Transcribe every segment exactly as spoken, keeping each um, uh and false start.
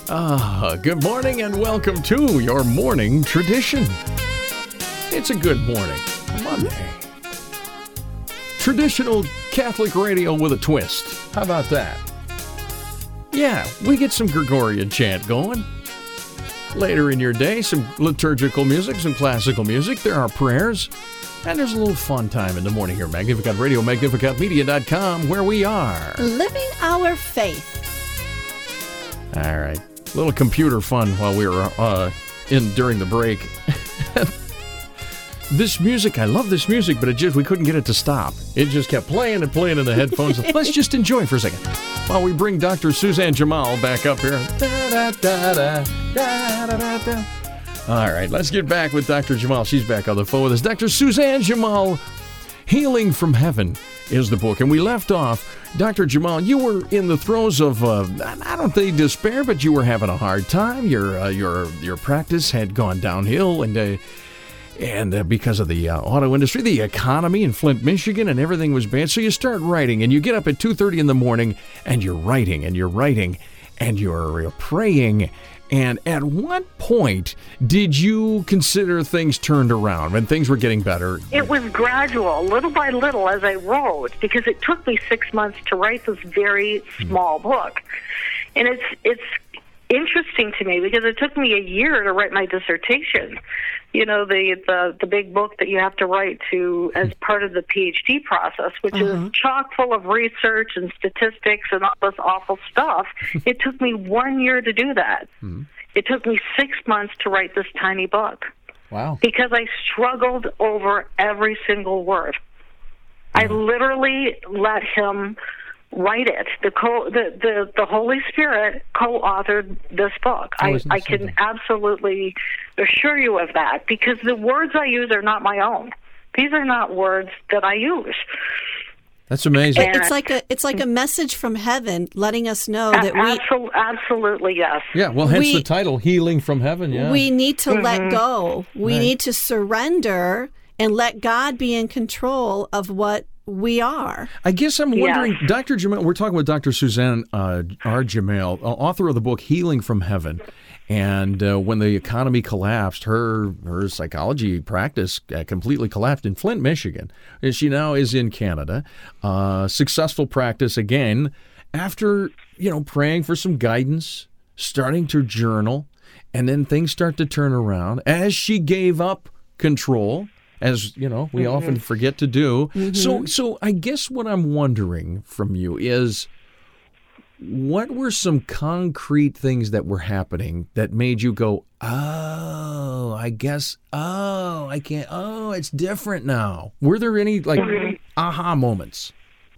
Ah, good morning and welcome to your morning tradition. It's a good morning, Monday. Traditional Catholic radio with a twist. How about that? Yeah, we get some Gregorian chant going. Later in your day, some liturgical music, some classical music. There are prayers. And there's a little fun time in the morning here. Magnificat Radio, magnificat media dot com, where we are living our faith. All right. A little computer fun while we were uh, in during the break. This music, I love this music, but it just we couldn't get it to stop. It just kept playing and playing in the headphones. Let's just enjoy for a second while we bring Doctor Suzanne Jamal back up here. Da, da, da, da, da, da, da. All right, let's get back with Doctor Jamal. She's back on the phone with us. Doctor Suzanne Jamal, Healing from Heaven is the book. And we left off, Doctor Jamal, you were in the throes of, uh, I don't think despair, but you were having a hard time. Your uh, your your practice had gone downhill, and uh, and uh, because of the uh, auto industry, the economy in Flint, Michigan, and everything was bad. So you start writing, and you get up at two thirty in the morning, and you're writing, and you're writing, and you're, you're praying. And at what point did you consider things turned around, when things were getting better? It was gradual, little by little, as I wrote, because it took me six months to write this very small book. And it's it's interesting to me because it took me a year to write my dissertation. You know, the, the, the big book that you have to write to as part of the PhD process, which uh-huh. is chock full of research and statistics and all this awful stuff. It took me one year to do that. Mm-hmm. It took me six months to write this tiny book. Wow. Because I struggled over every single word. Yeah. I literally let him write it. The co- the, the, the Holy Spirit co-authored this book. Oh, I, I can absolutely assure you of that, because the words I use are not my own. These are not words that I use. That's amazing. And it's like a it's like a message from heaven letting us know that we absolutely, absolutely yes. Yeah, well, hence we, the title, Healing from Heaven. Yeah, we need to mm-hmm. let go. We right. need to surrender and let God be in control of what we are. I guess I'm wondering, yes. Doctor Jamal, we're talking with Doctor Suzanne uh, R. Jamal, author of the book Healing from Heaven. And uh, when the economy collapsed, her her psychology practice uh, completely collapsed in Flint, Michigan. And she now is in Canada. Uh, successful practice again after, you know, praying for some guidance, starting to journal, and then things start to turn around as she gave up control, as, you know, we mm-hmm. often forget to do. Mm-hmm. So, so I guess what I'm wondering from you is, what were some concrete things that were happening that made you go, oh, I guess, oh, I can't, oh, it's different now? Were there any, like, mm-hmm. aha moments?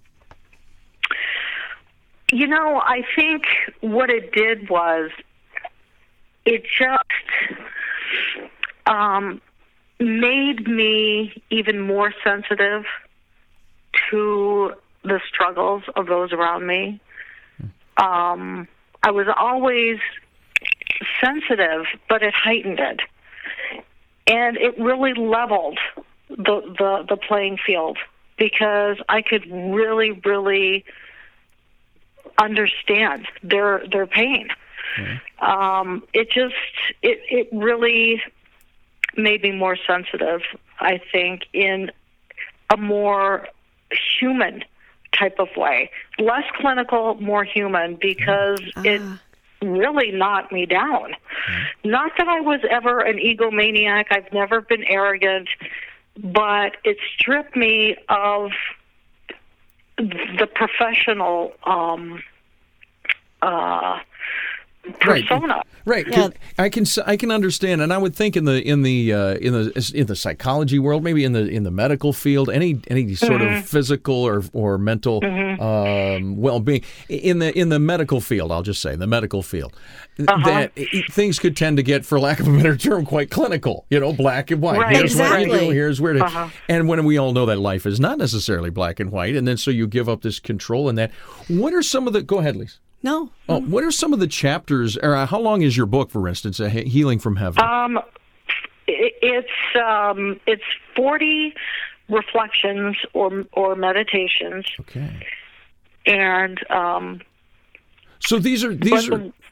You know, I think what it did was it just um, made me even more sensitive to the struggles of those around me. Um, I was always sensitive, but it heightened it. And it really leveled the, the, the playing field, because I could really, really understand their their pain. Mm-hmm. Um, it just, it, it really made me more sensitive, I think, in a more human type of way. Less clinical, more human, because uh. it really knocked me down. Uh. Not that I was ever an egomaniac. I've never been arrogant, but it stripped me of the professional um, uh, persona. Right. Yeah. I can I can understand, and I would think in the in the uh, in the in the psychology world, maybe in the in the medical field, any any sort mm-hmm. of physical or or mental mm-hmm. um, well-being in the in the medical field, I'll just say the medical field, uh-huh. that it, things could tend to get, for lack of a better term, quite clinical. You know, black and white. Right. Here's exactly. what you do. Here's where to. Uh-huh. And when we all know that life is not necessarily black and white, and then so you give up this control and that. What are some of the? Go ahead, Lisa. No. Oh, what are some of the chapters, or how long is your book, for instance, Healing from Heaven? Um, it's um, it's forty reflections or or meditations. Okay. And um, so these are these are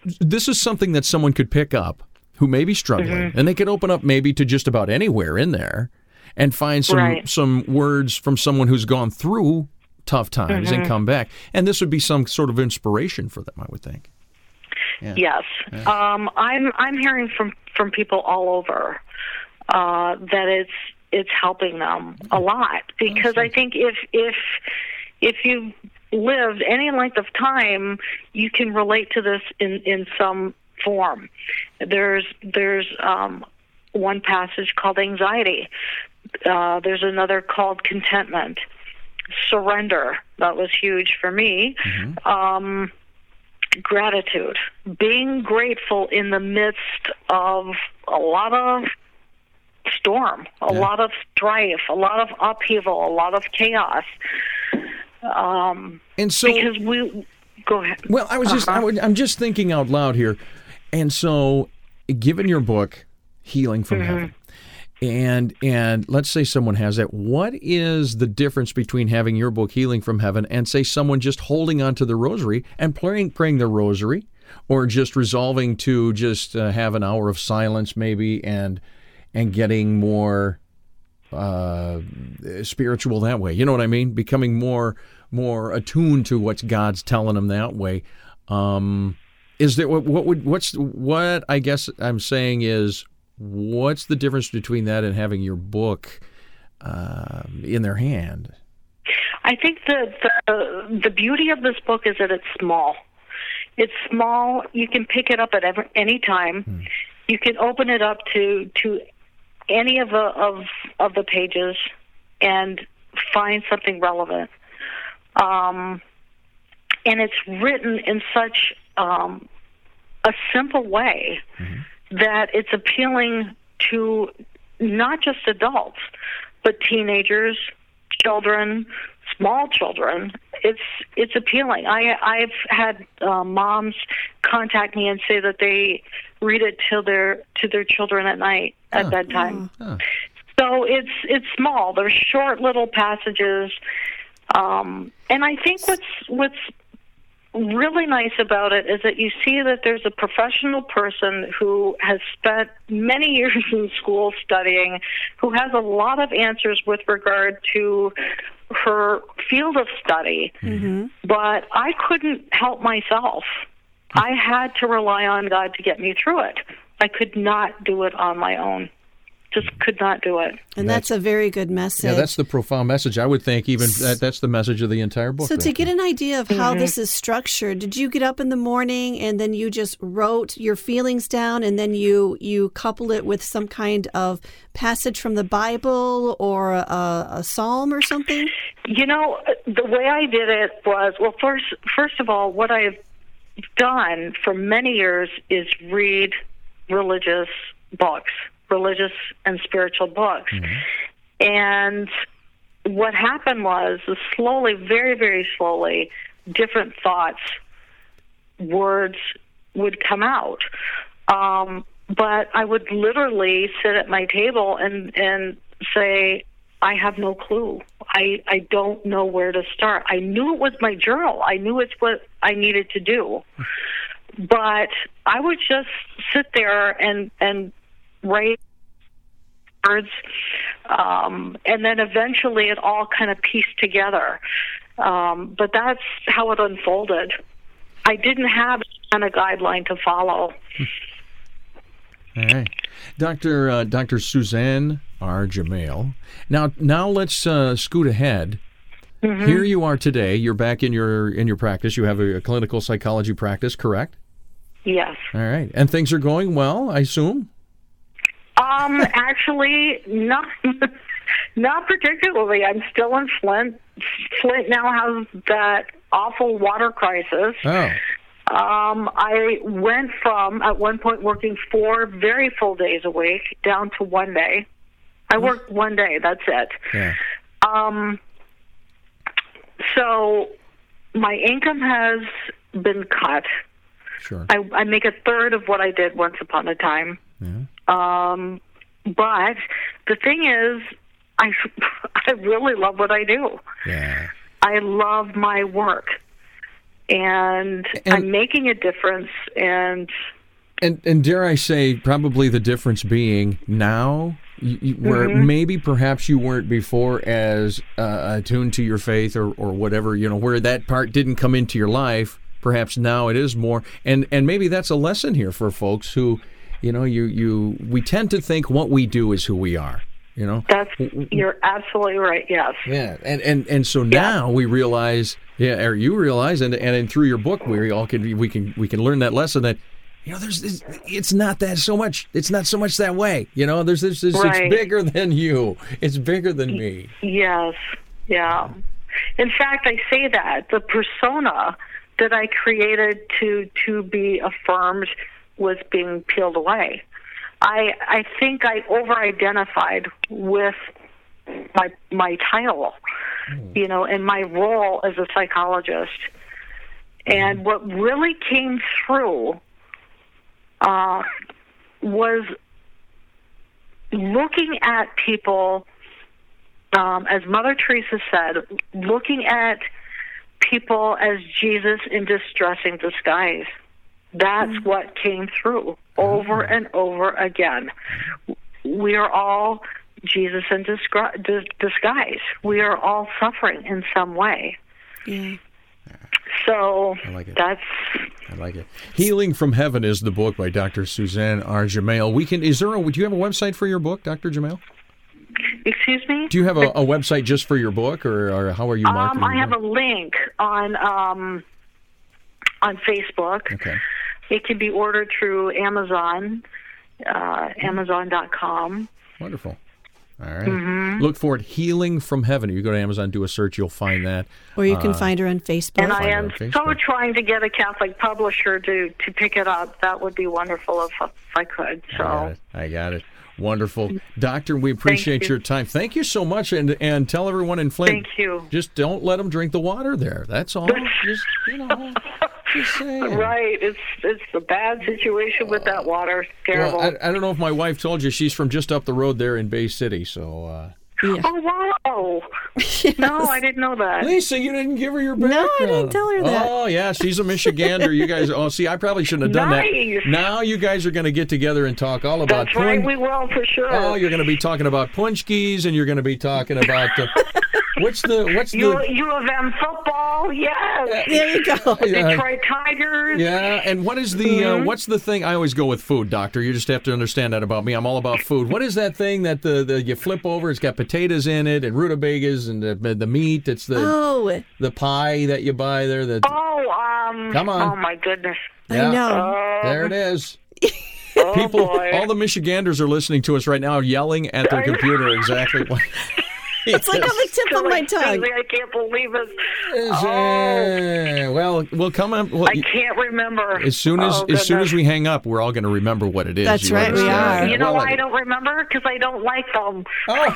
this is something that someone could pick up who may be struggling, mm-hmm. and they could open up maybe to just about anywhere in there and find some right. some words from someone who's gone through tough times mm-hmm. and come back. And this would be some sort of inspiration for them, I would think. Yeah. Yes. Yeah. Um, I'm I'm hearing from, from people all over uh, that it's it's helping them a lot, because awesome. I think if if if you've lived any length of time, you can relate to this in, in some form. There's there's um, one passage called anxiety. Uh, there's another called contentment. Surrender, that was huge for me. Mm-hmm. Um, gratitude, being grateful in the midst of a lot of storm, a yeah. lot of strife, a lot of upheaval, a lot of chaos. Um, and so, because we go ahead. Well, I was just uh-huh. I would, I'm just thinking out loud here, and so, given your book, Healing from mm-hmm. Heaven. And and let's say someone has that. What is the difference between having your book, Healing from Heaven, and say someone just holding onto the rosary and praying praying the rosary, or just resolving to just uh, have an hour of silence maybe and and getting more uh, spiritual that way? You know what I mean? Becoming more more attuned to what God's telling them that way. Um, is there what, what would what's what I guess I'm saying is. What's the difference between that and having your book uh, in their hand? I think the, the the beauty of this book is that it's small. It's small. You can pick it up at every, any time. Hmm. You can open it up to to any of the of of the pages and find something relevant. Um, and it's written in such um, a simple way. Mm-hmm. that it's appealing to not just adults, but teenagers, children, small children. It's it's appealing. I I've had uh, moms contact me and say that they read it to their to their children at night at oh. bedtime. Oh. So it's it's small. They're short little passages, um, and I think what's what's really nice about it is that you see that there's a professional person who has spent many years in school studying, who has a lot of answers with regard to her field of study. Mm-hmm. But I couldn't help myself. I had to rely on God to get me through it. I could not do it on my own. Just could not do it. And that's, that's a very good message. Yeah, that's the profound message. I would think even that, that's the message of the entire book. So there. To get an idea of how mm-hmm. this is structured, did you get up in the morning and then you just wrote your feelings down and then you, you couple it with some kind of passage from the Bible or a, a psalm or something? You know, the way I did it was, well, first, first of all, what I've done for many years is read religious books. religious and spiritual books. Mm-hmm. And what happened was, slowly, very, very slowly, different thoughts, words would come out. Um, but I would literally sit at my table and, and say, I have no clue. I, I don't know where to start. I knew it was my journal. I knew it's what I needed to do. But I would just sit there and, and write words, um, and then eventually it all kind of pieced together. Um, but that's how it unfolded. I didn't have a guideline to follow. All right, Doctor Uh, Doctor Suzanne R. Jamail. Now, now let's uh, scoot ahead. Mm-hmm. Here you are today. You're back in your in your practice. You have a, a clinical psychology practice, correct? Yes. All right, and things are going well, I assume. Um, actually, not not particularly. I'm still in Flint. Flint now has that awful water crisis. Oh. Um, I went from, at one point, working four very full days a week down to one day. I worked one day. That's it. Yeah. Um, so my income has been cut. Sure. I, I make a third of what I did once upon a time. Yeah. Um, but the thing is, I, I really love what I do. Yeah. I love my work. and, And- I'm making a difference. And And and dare I say, probably the difference being now, you, you, where Mm-hmm. maybe perhaps you weren't before as uh, attuned to your faith or, or whatever, you know, where that part didn't come into your life. Perhaps now it is more, and and maybe that's a lesson here for folks who, you know, you you we tend to think what we do is who we are. You know, that's, you're absolutely right. Yes. yeah, and and and so now we realize, yeah, or you realize, and and, and through your book, we all can we can we can learn that lesson that. You know, there's this, it's not that so much. It's not so much that way. You know, there's this. this Right. It's bigger than you. It's bigger than me. Yes. Yeah. In fact, I say that the persona that I created to to be affirmed was being peeled away. I I think I over-identified with my my title, Mm. you know, and my role as a psychologist. And what really came through uh, was looking at people, um, as Mother Teresa said, looking at people as Jesus in distressing disguise. That's mm-hmm. what came through over mm-hmm. and over again. We are all Jesus in disgri- dis- disguise. We are all suffering in some way. Yeah. So I like it. that's. I like it. Healing from Heaven is the book by Doctor Suzanne R. Jamail. We can. Is there a? Do you have a website for your book, Doctor Jamail? Excuse me? Do you have a, a website just for your book, or, or how are you marketing? Um, I have it? a link on um, on Facebook. Okay. It can be ordered through Amazon, uh, Amazon dot com. Wonderful. All right. Mm-hmm. Look for it. Healing from Heaven. If you go to Amazon, do a search, you'll find that. Or you can Uh, find her on Facebook. And I Find her am on so Facebook. trying to get a Catholic publisher to, to pick it up. That would be wonderful if, if I could. I got So it. I got it. Wonderful. Doctor, we appreciate you. your time. Thank you so much. And and tell everyone in Flint, Thank you. just don't let them drink the water there. That's all. Just, you know, just saying. Right, it's it's a bad situation with that water. It's terrible. Well, I, I don't know if my wife told you, she's from just up the road there in Bay City. So, uh, Yeah. Oh wow! No, I didn't know that. Lisa, you didn't give her your No, background. I didn't tell her that. Oh, yeah, she's a Michigander. You guys, oh, see, I probably shouldn't have done Nice. that. Now you guys are going to get together and talk all about That's right, punch- we will for sure. Oh, you're going to be talking about punchkis, and you're going to be talking about uh, what's the what's U, the U of M football, yes. There you go. Yeah. Detroit Tigers. Yeah, and what is the Mm-hmm. uh, what's the thing? I always go with food, Doctor. You just have to understand that about me. I'm all about food. What is that thing that the, the you flip over? It's got potatoes in it and rutabagas and the, the meat. It's the Oh, the pie that you buy there. That Oh, um. Come on. Oh my goodness. yeah, I know. there it is. Oh, People, boy. all the Michiganders are listening to us right now, yelling at their I know. computer exactly what. It's like on the tip of my Silly tongue. Susie, I can't believe it. Is, Oh, uh, well, we'll come up. Well, I can't remember. as soon as Oh, as soon as goodness. we hang up, we're all going to remember what it is. That's You right, we understand? are. You know Well, why I don't remember? Because I don't like them. Oh.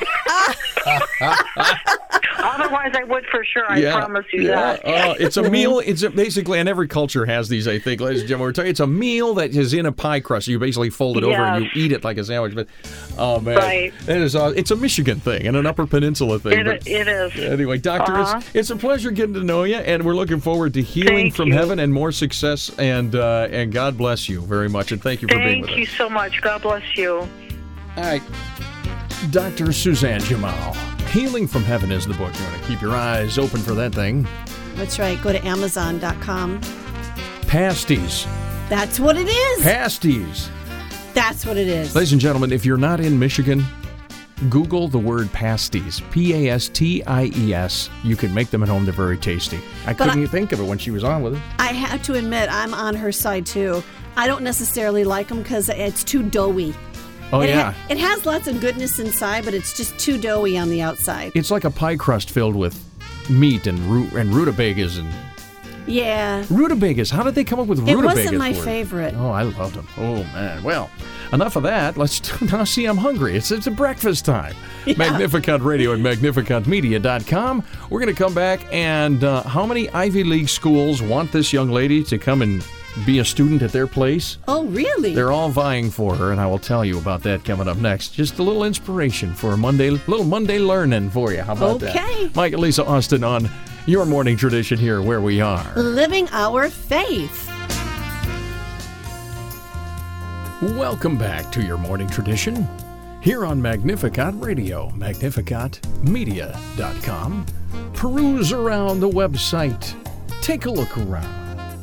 Otherwise, I would for sure. I yeah, promise you yeah. that. Oh, it's a meal. It's a, basically, and every culture has these. I think, ladies and gentlemen, we're talking. It's a meal that is in a pie crust. You basically fold it over and you Yes. eat it like a sandwich. But oh man, Right. it is. Uh, it's a Michigan thing and an Upper Peninsula thing. It, but it is. anyway, Doctor, Uh-huh. it's, it's a pleasure getting to know you, and we're looking forward to healing Thank from you. heaven and more success. And uh, and God bless you very much, and thank you for being with Thank you us. so much. God bless you. All right. Doctor Suzanne Jamail. Healing from Heaven is the book. You want to keep your eyes open for that thing. That's right. Go to Amazon dot com. Pasties. That's what it is. Pasties. That's what it is. Ladies and gentlemen, if you're not in Michigan, Google the word pasties. P A S T I E S. You can make them at home. They're very tasty. I But couldn't I- think of it when she was on with it. I have to admit, I'm on her side too. I don't necessarily like them because it's too doughy. Oh, it yeah. Ha- it has lots of goodness inside, but it's just too doughy on the outside. It's like a pie crust filled with meat and root and rutabagas and Yeah. rutabagas. How did they come up with It rutabagas? wasn't my for it? favorite. Oh, I loved them. Oh man. Well, enough of that. Let's now see. I'm hungry. It's it's a breakfast time. Magnificent Radio at magnificent media dot com. We're going to come back and uh, how many Ivy League schools want this young lady to come and be a student at their place? Oh, really? They're all vying for her, and I will tell you about that coming up next. Just a little inspiration for a Monday, little Monday learning for you. How about Okay. that? Mike and Lisa Austin on Your morning tradition here where we are. Living our faith. Welcome back to your morning tradition here on Magnificat Radio, magnificat media dot com. Peruse around the website. Take a look around.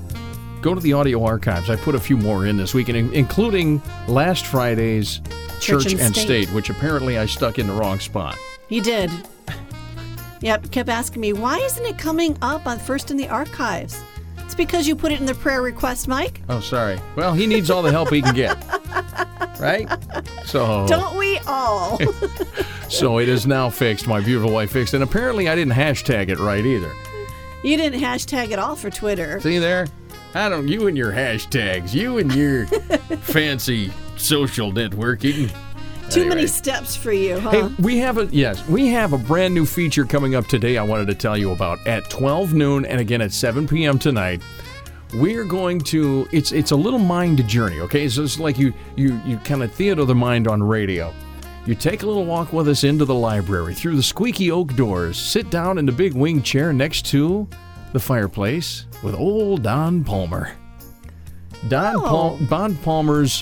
Go to the audio archives. I put a few more in this week, including last Friday's Church, Church and, and State. State, which apparently I stuck in the wrong spot. You did. Yep, kept asking me, why isn't it coming up on first in the archives? It's because you put it in the prayer request, Mike. Oh, sorry. Well, he needs all the help he can get. Right? So don't we all? So it is now fixed. My beautiful wife fixed it. And apparently I didn't hashtag it right either. You didn't hashtag at all for Twitter. See there? I don't, you and your hashtags, you and your fancy social networking. Too anyway. many steps for you, huh? Hey, we have a, yes, we have a brand new feature coming up today I wanted to tell you about at twelve noon and again at seven p.m. tonight. We're going to, it's it's a little mind journey, okay? So it's like you, you, you kind of theater the mind on radio. You take a little walk with us into the library, through the squeaky oak doors, sit down in the big wing chair next to the fireplace with old Don Palmer. Don, oh. Pal- Don Palmer's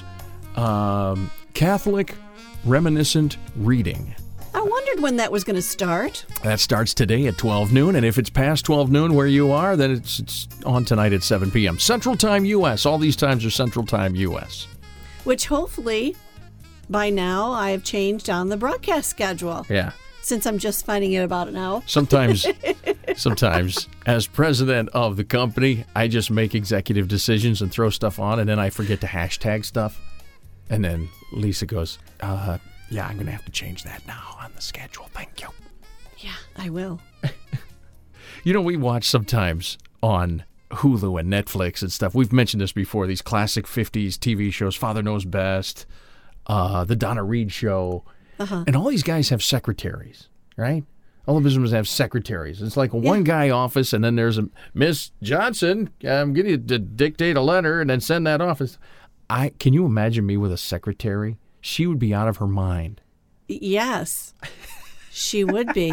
um, Catholic Reminiscent Reading. I wondered when that was going to start. That starts today at twelve noon, and if it's past twelve noon where you are, then it's, it's on tonight at seven p.m. Central Time U S. All these times are Central Time U S. Which hopefully, by now, I have changed on the broadcast schedule. Yeah. Since I'm just finding it about now. Sometimes, sometimes, as president of the company, I just make executive decisions and throw stuff on, and then I forget to hashtag stuff. And then Lisa goes, uh, yeah, I'm going to have to change that now on the schedule. Thank you. Yeah, I will. You know, we watch sometimes on Hulu and Netflix and stuff. We've mentioned this before, these classic fifties T V shows, Father Knows Best, uh, The Donna Reed Show. Uh-huh. And all these guys have secretaries, right? All the businesses have secretaries. It's like a yeah. one guy office, and then there's a Miss Johnson. I'm going to dictate a letter and then send that office. I can you imagine me with a secretary? She would be out of her mind. Yes, she would be.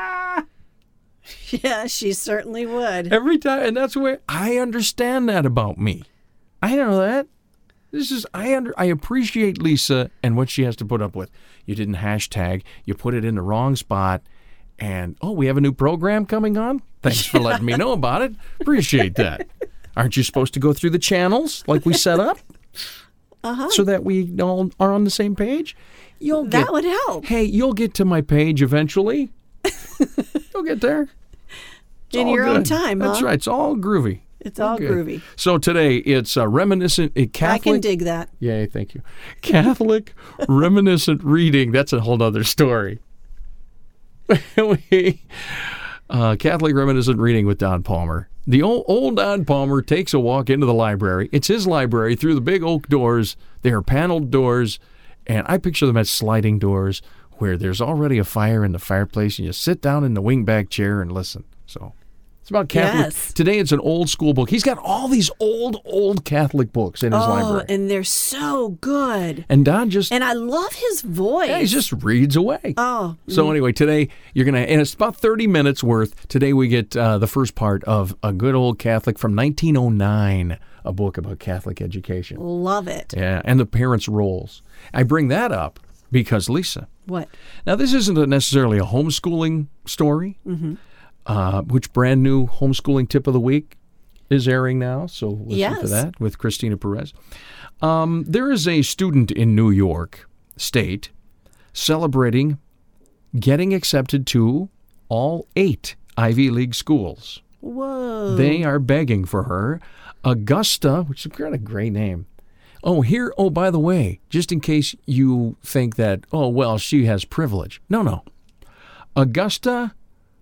Yeah, she certainly would. Every time, and that's where I understand that about me. I know that. This is I under I appreciate Lisa and what she has to put up with. You didn't hashtag. You put it in the wrong spot, and oh, we have a new program coming on. Thanks for letting me know about it. Appreciate that. Aren't you supposed to go through the channels like we set up? Uh-huh. So that we all are on the same page? You'll get, that would help. Hey, you'll get to my page eventually. You'll get there. It's in your good. own time, That's huh? right. It's all groovy. It's all good. groovy. So today it's a reminiscent a Catholic. I can dig that. Yay, thank you. Catholic reminiscent reading. That's a whole other story. we, uh, Catholic reminiscent reading with Don Palmer. The old, old Don Palmer takes a walk into the library. It's his library through the big oak doors. They are paneled doors, and I picture them as sliding doors where there's already a fire in the fireplace, and you sit down in the wingback chair and listen. So it's about Catholic. Yes. Today it's an old school book. He's got all these old, old Catholic books in his oh, library. and they're so good. And Don just... And I love his voice. Yeah, he just reads away. Oh. So anyway, today you're going to... And it's about thirty minutes worth. Today we get uh, the first part of a good old Catholic from nineteen oh nine, a book about Catholic education. Love it. Yeah, and the parents' roles. I bring that up because, Lisa... What? Now, this isn't a necessarily a homeschooling story. Mm-hmm. Uh, which brand new homeschooling tip of the week is airing now. So listen yes. to that with Christina Perez. Um, there is a student in New York State celebrating getting accepted to all eight Ivy League schools. Whoa. They are begging for her. Augusta, which is kind of a great name. Oh, here, oh, by the way, just in case you think that, oh, well, she has privilege. No, no. Augusta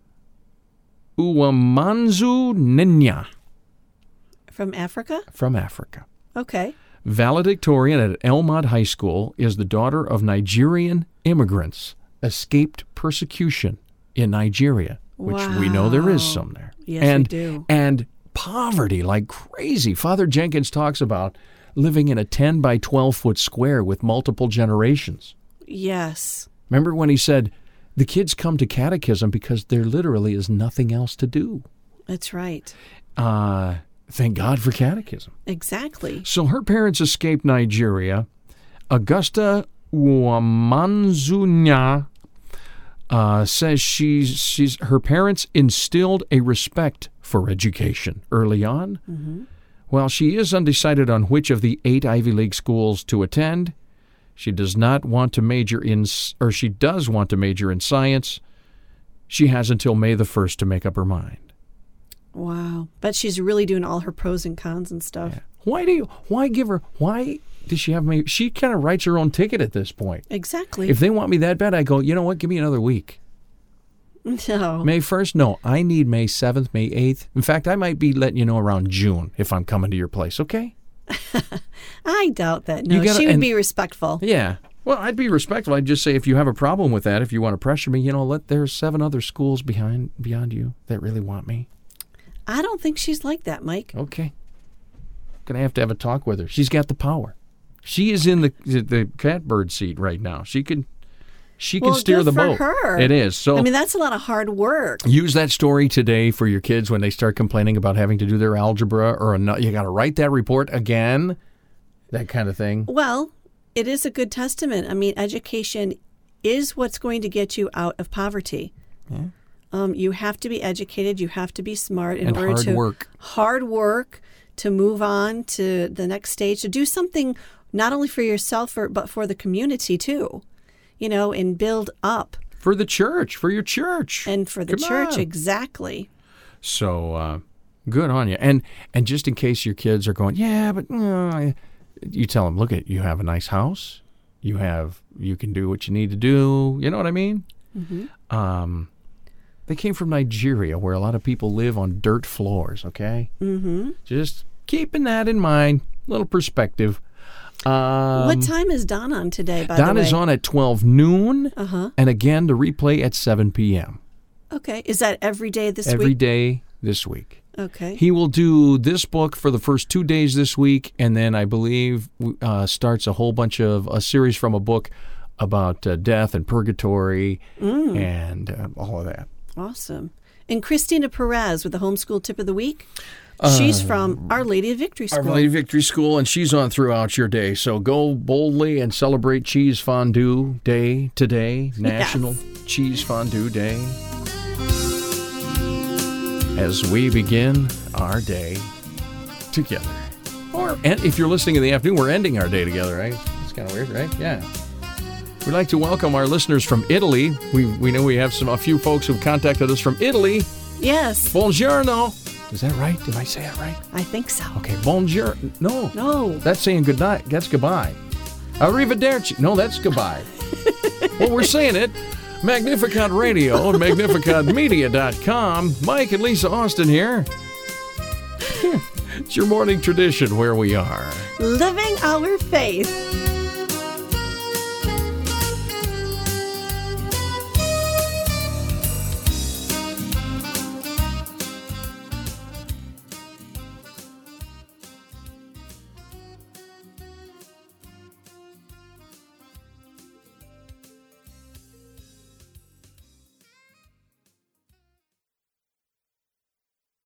Uwamanzu Nenya. From Africa? From Africa. Okay. Valedictorian at Elmont High School, is the daughter of Nigerian immigrants escaped persecution in Nigeria, which wow. we know there is some there. Yes, and, we do. And poverty like crazy. Father Jenkins talks about living in a ten by twelve foot square with multiple generations. Yes. Remember when he said the kids come to catechism because there literally is nothing else to do. That's right. Uh, thank God for catechism. Exactly. So her parents escaped Nigeria. Augusta Uamanzunya uh, says she's she's her parents instilled a respect for education early on. Mm-hmm. While she is undecided on which of the eight Ivy League schools to attend, she does not want to major in, or she does want to major in science. She has until May the first to make up her mind. Wow. But she's really doing all her pros and cons and stuff. Yeah. Why do you, why give her, why does she have me? She kind of writes her own ticket at this point. Exactly. If they want me that bad, I go, you know what, give me another week. No. May first? No, I need May seventh, May eighth. In fact, I might be letting you know around June if I'm coming to your place, okay? I doubt that. No, gotta, she would and, be respectful. Yeah. Well, I'd be respectful. I'd just say if you have a problem with that, if you want to pressure me, you know, let there's seven other schools behind beyond you that really want me. I don't think she's like that, Mike. Okay. Gonna have to have a talk with her. She's got the power. She is in the the catbird seat right now. She can she can well, steer good the for boat. Her. It is. So I mean, that's a lot of hard work. Use that story today for your kids when they start complaining about having to do their algebra or a, you got to write that report again, that kind of thing. Well, it is a good testament. I mean, education is what's going to get you out of poverty. Yeah. Um, you have to be educated. You have to be smart in and order hard to work. hard work to move on to the next stage, to do something not only for yourself or, but for the community too. You know, and build up. For the church, for your church. And for the Come church, on. Exactly. So, uh, good on you. And and just in case your kids are going, yeah, but uh, you tell them, look, at you have a nice house. You have, you can do what you need to do. You know what I mean? Mm-hmm. Um, they came from Nigeria, where a lot of people live on dirt floors, okay? Mm-hmm. Just keeping that in mind, little perspective. Um, what time is Dawn on today, by the way? Dawn is on at twelve noon, uh-huh. and again, the replay at seven p.m. Okay. Is that every day this Every week? Every day this week. Okay. He will do this book for the first two days this week, and then I believe uh, starts a whole bunch of, a series from a book about uh, death and purgatory mm. and uh, all of that. Awesome. And Christina Perez with the homeschool tip of the week. She's from Our Lady of Victory School. Our Lady of Victory School, and she's on throughout your day. So go boldly and celebrate Cheese Fondue Day today, National yes. Cheese Fondue Day, as we begin our day together. Or and if you're listening in the afternoon, we're ending our day together, right? It's kind of weird, right? Yeah. We'd like to welcome our listeners from Italy. We we know we have some a few folks who've contacted us from Italy. Yes. Buongiorno. Is that right? Did I say that right? I think so. Okay, bonjour. No. No. That's saying good night. That's goodbye. Arrivederci. No, that's goodbye. Well, we're saying it. Magnificat Radio and magnificat media dot com. Mike and Lisa Austin here. It's your morning tradition where we are living our faith.